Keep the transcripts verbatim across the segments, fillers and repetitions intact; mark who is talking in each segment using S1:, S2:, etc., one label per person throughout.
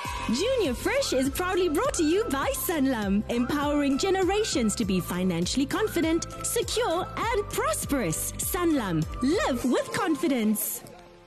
S1: Junior Fresh is proudly brought to you by Sanlam, empowering generations to be financially confident, secure, and prosperous. Sanlam, live with confidence.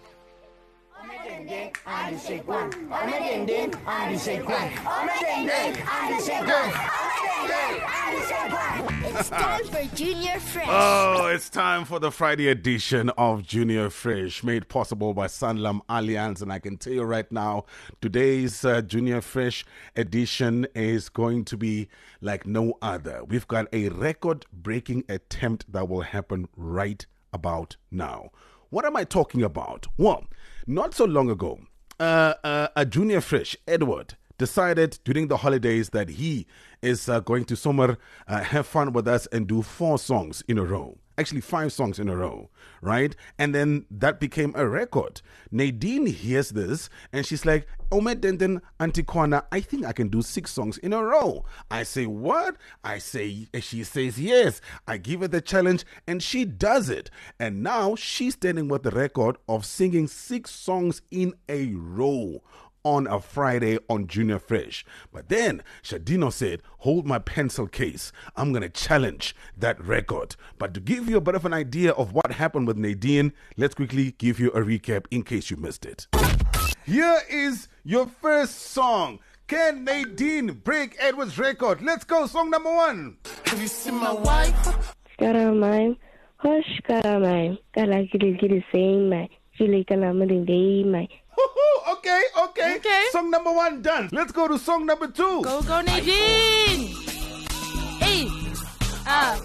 S2: It's time for Junior Fresh.
S3: Oh, it's time for the Friday edition of Junior Fresh, made possible by Sanlam Alliance. And I can tell you right now, today's uh, Junior Fresh edition is going to be like no other. We've got a record-breaking attempt that will happen right about now. What am I talking about? Well, not so long ago, uh, uh, a Junior Fresh, Edward, decided during the holidays that he is uh, going to somewhere uh, have fun with us and do four songs in a row. Actually, five songs in a row, right? And then that became a record. Nadine hears this and she's like, Omedenden Antikwana, I think I can do six songs in a row. I say, what? I say, she says, yes. I give her the challenge and she does it. And now she's standing with the record of singing six songs in a row on a Friday on Junior Fresh. But then Shadino said, hold my pencil case. I'm going to challenge that record. But to give you a bit of an idea of what happened with Nadine, let's quickly give you a recap in case you missed it. Here is your first song. Can Nadine break Edward's record? Let's go. Song number one. Have you seen my wife?
S4: Karamai, hush karamai. Kalakiri saying my Chili Kalamadin day my.
S3: Okay, okay.
S5: Okay.
S3: Song number one done. Let's go to song number two.
S5: Go, go, Nadine. Hey. Ah.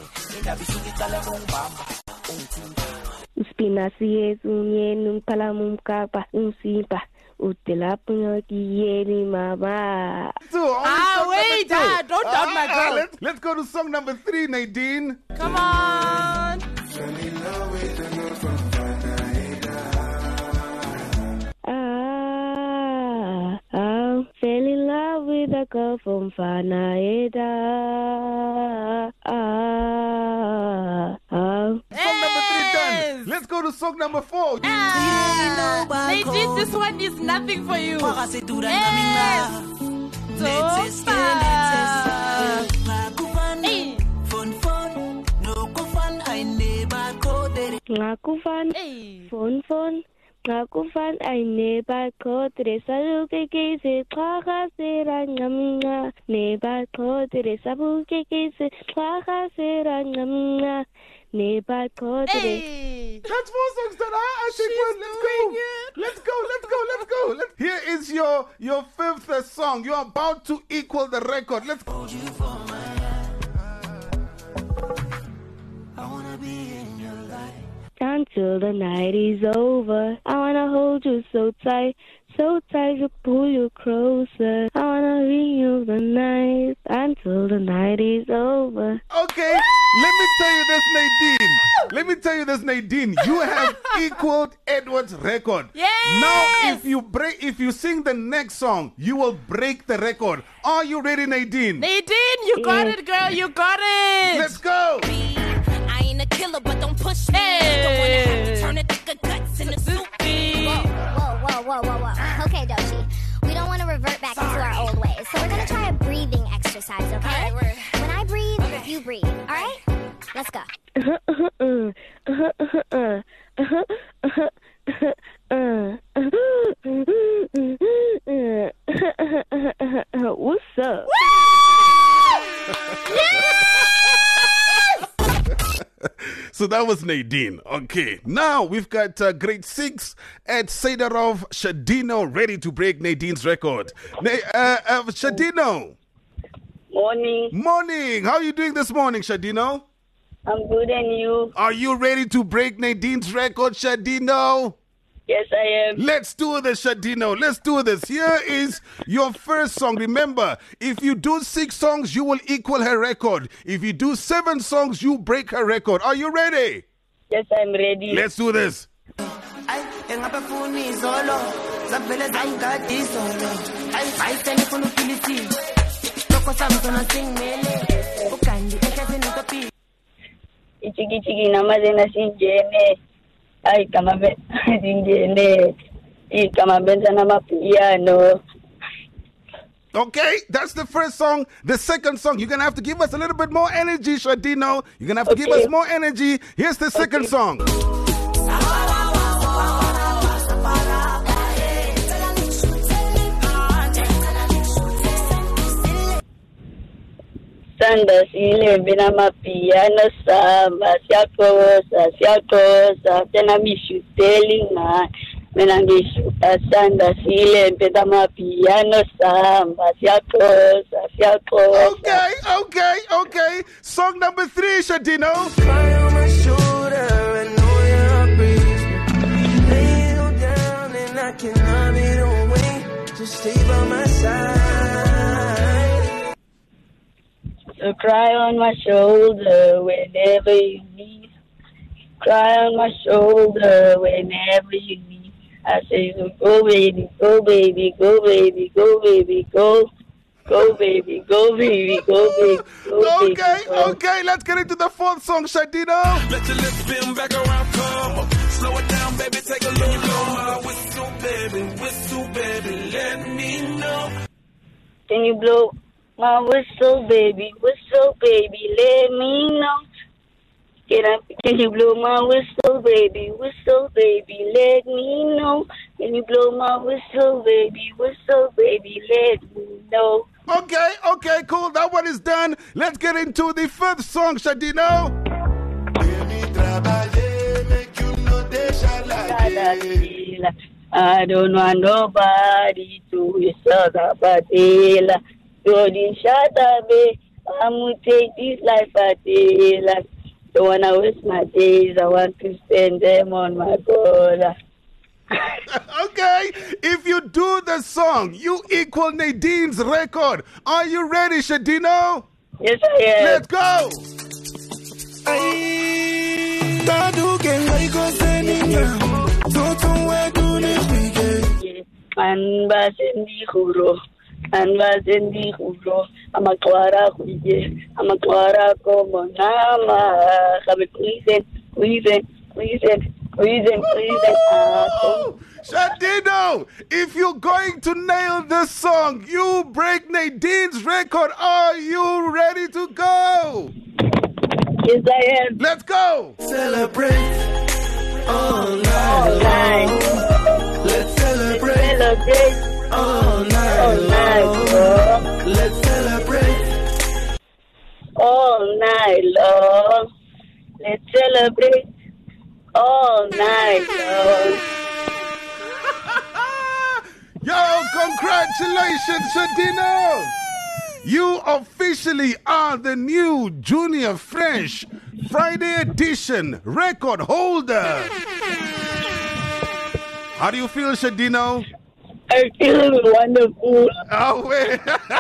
S4: Uspinasi unyen palamum kapa unsipa utela punyoki mama.
S5: Ah, wait. Ah, don't doubt my
S3: Ah,
S5: girl.
S3: let's, let's go to song number three, Nadine.
S5: Come on.
S4: Ah, I fell in love with a girl from Fanaeda. Ah, ah.
S3: Song number three done. Let's go to song number four.
S5: Ah. Nadine, this one is nothing for you. Yes. So far. Hey.
S4: Ngakufan,
S5: Hey.
S4: phone phone. Ngakufan ay neba kodre saluke kise xhaga sera ngamnga neba kodre sabuke kise xhaga sera ngamnga neba kodre.
S5: Hey.
S3: That's four songs done. I think
S5: She's
S3: let's
S5: doing
S3: go.
S5: it.
S3: Let's go. Let's go. Let's go. Let's... Here is your your fifth uh, song. You're about to equal the record. Let's go.
S4: Until the night is over, I wanna hold you so tight, so tight to pull you closer. I wanna ring you the night until the night is over.
S3: Okay, let me tell you this, Nadine. Let me tell you this, Nadine. You have equaled Edward's record.
S5: Yes!
S3: Now, if you break, if you sing the next song, you will break the record. Are you ready, Nadine?
S5: Nadine, you got
S4: Yes.
S5: it, girl. You got it.
S3: Let's go.
S2: I ain't a killer, but don't push me.
S5: Hey.
S2: Don't wanna have to turn a thick of guts in the soup.
S5: Hey.
S2: Whoa, whoa, whoa, whoa, whoa. Okay, Doshi. We don't want to revert back into our old ways. So we're going to try a breathing exercise, okay?
S5: All right, we're-
S2: When I breathe, you breathe. All right? Let's go.
S4: What's up?
S3: So that was Nadine. Okay. Now we've got uh, grade six at Seidarov Shadino ready to break Nadine's record. Na- uh, uh, Shadino.
S4: Morning.
S3: Morning. How are you doing this morning, Shadino?
S4: I'm good, and you?
S3: Are you ready to break Nadine's record, Shadino?
S4: Yes, I am.
S3: Let's do this, Shadino. Let's do this. Here is your first song. Remember, if you do six songs, you will equal her record. If you do seven songs, you break her record. Are you ready?
S4: Yes, I'm ready.
S3: Let's do this.
S4: Ichiki chiki namazena sinjene. Ay kama be sinjene. I kama benza na mapiano.
S3: Okay, that's the first song. The second song, you're going to have to give us a little bit more energy, Shadino. You're going to have to
S4: Okay.
S3: give us more energy. Here's the second
S4: Okay.
S3: song.
S4: Sanda silembe namapiano samba siyakosa siyakosa tena mishuteli ngani mina ngishuta sanda silembe namapiano samba siyakosa siyakosa.
S3: Okay, okay, okay. Song number three, Shadino.
S6: Cry on my shoulder, I know you're breathing. Lay you down and I cannot be away. Just stay by my side.
S4: So cry on my shoulder whenever you need. Cry on my shoulder whenever you need. I say, so go baby, go baby, go baby, go baby, go. Go baby, go baby, go baby, go baby.
S3: Okay,
S4: go.
S3: okay. Let's get into the fourth song, Shadino.
S6: Let your lips spin back around, come on. Slow it down, baby, take a little blow my whistle, baby, whistle, baby, let me know.
S4: Can you blow my whistle, baby, whistle, baby, let me know. Can I? Can you blow my whistle, baby, whistle, baby, let me know. Can you blow my whistle, baby, whistle, baby, let me know.
S3: Okay, okay, cool. That one is done. Let's get into the fifth song, Shadino.
S4: I don't want nobody to suck up a tail. So the shut me. I'm gonna take this life a tail. Don't wanna waste my days. I want to spend them on my God.
S3: Okay, if you do the song, you equal Nadine's record. Are you ready, Shadino?
S4: Yes, I am.
S3: Let's go.
S4: Anbasendi huro, anbasendi huro, amakwara kuye, amakwara como nama, sabe cuisen, cuisen, cuisen, cuisen, cuisen.
S3: Oh, Shadino, if you're going to nail this song, you break Nadine's record. Are you ready to go?
S4: Yes, I am.
S3: Let's go.
S6: Celebrate all night
S4: All night,
S6: Let's celebrate
S4: celebrate
S6: all night
S4: all night long,
S6: Let's celebrate.
S4: all night long. Let's celebrate all night long.
S3: Yo, congratulations, Shadino. You officially are the new Junior Fresh Friday edition record holder. How do you feel, Shadino?
S4: I feel wonderful.
S3: Oh, wait.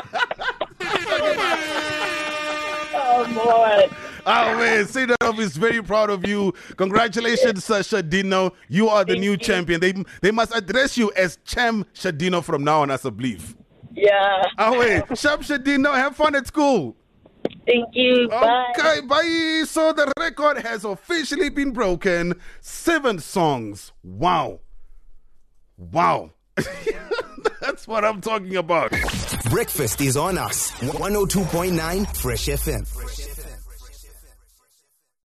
S4: Oh, boy.
S3: Oh, man, Cedarov is very proud of you. Congratulations, uh, Shadino. You are the
S4: Thank
S3: new
S4: you.
S3: champion. They they must address you as Cham Shadino from now on, as a belief.
S4: Yeah.
S3: Oh, wait. Sharp Shadino, have fun at school.
S4: Thank you. Bye.
S3: Okay, bye. So the record has officially been broken. Seven songs. Wow. Wow. That's what I'm talking about.
S7: Breakfast is on us. one oh two point nine Fresh F M.